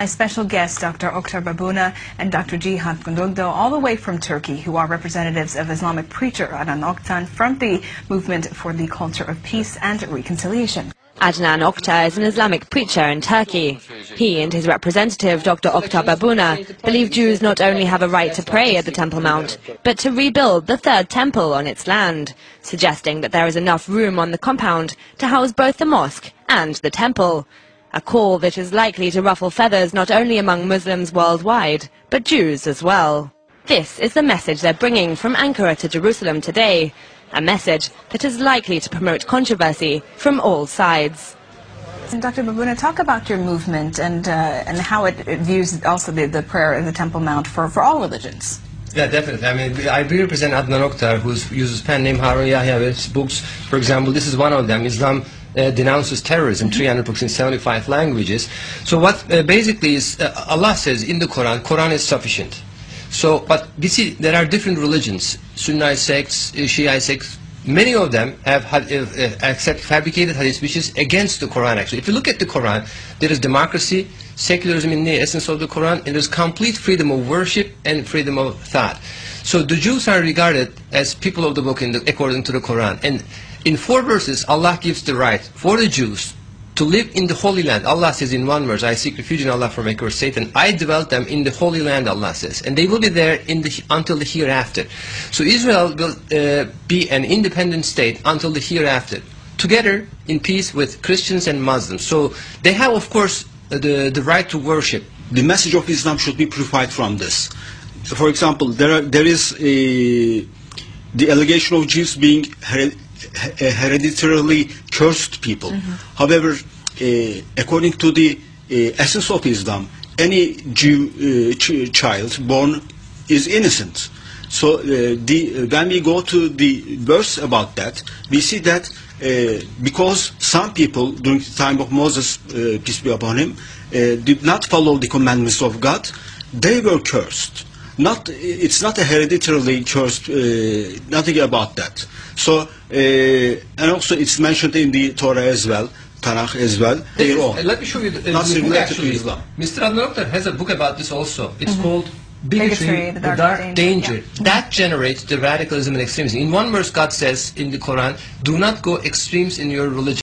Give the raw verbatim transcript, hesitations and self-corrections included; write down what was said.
My special guests, Doctor Oktar Babuna and Doctor Cihan Gündoğdu, all the way from Turkey, who are representatives of Islamic preacher Adnan Oktar from the Movement for the Culture of Peace and Reconciliation. Adnan Oktar is an Islamic preacher in Turkey. He and his representative, Doctor Oktar Babuna, believe Jews not only have a right to pray at the Temple Mount, but to rebuild the third temple on its land, suggesting that there is enough room on the compound to house both the mosque and the temple. A call that is likely to ruffle feathers not only among Muslims worldwide, but Jews as well. This is the message they're bringing from Ankara to Jerusalem today, a message that is likely to promote controversy from all sides. And Doctor Babuna, talk about your movement and, uh, and how it, it views also the, the prayer in the Temple Mount for, for all religions. Yeah, definitely. I mean, I represent Adnan Oktar, who uses pen name Harun Yahya with his books. For example, this is one of them, Islam uh, denounces terrorism, three hundred books in seventy-five languages. So what uh, basically is, uh, Allah says in the Quran, Quran is sufficient. So, but we see there are different religions, Sunni sects, Shia sects. Many of them have had, uh, accept fabricated hadith, which is against the Quran actually. If you look at the Quran, there is democracy, secularism in the essence of the Quran, and there's complete freedom of worship and freedom of thought. So the Jews are regarded as people of the book in the, according to the Quran. And in four verses, Allah gives the right for the Jews to live in the Holy Land. Allah says in one verse, I seek refuge in Allah from my curse Satan. I dwelt them in the Holy Land, Allah says. And they will be there in the, until the hereafter. So Israel will uh, be an independent state until the hereafter, together in peace with Christians and Muslims. So they have, of course, the, the right to worship. The message of Islam should be purified from this. For example, there, are, there is a, the allegation of Jews being hered, hereditarily cursed people. Mm-hmm. However, uh, according to the uh, essence of Islam, any Jew uh, ch child born is innocent. So uh, the, when we go to the verse about that, we see that uh, because some people during the time of Moses, uh, peace be upon him, uh, did not follow the commandments of God, they were cursed. Not, it's not a hereditarily cursed, uh, nothing about that. So, uh, and also it's mentioned in the Torah as well, Tanakh as well. Is, uh, let me show you the, uh, not the book actually. To Islam. Mister Adnan Oktar has a book about this also. It's mm-hmm. called Bigotry, Bigotry, the Dark, the dark Danger. danger. Yeah. That generates the radicalism and extremism. In one verse God says in the Quran, do not go extremes in your religion.